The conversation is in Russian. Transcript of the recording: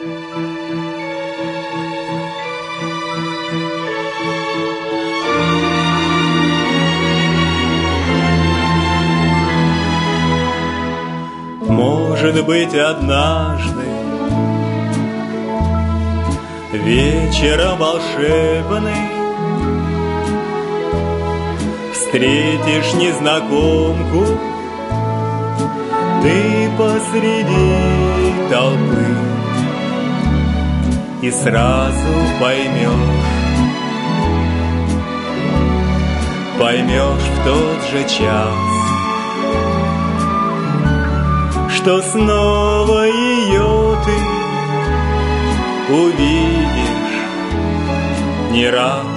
Может быть, однажды вечером волшебный встретишь незнакомку ты посреди толпы и сразу поймешь в тот же час, что снова ее ты увидишь не раз.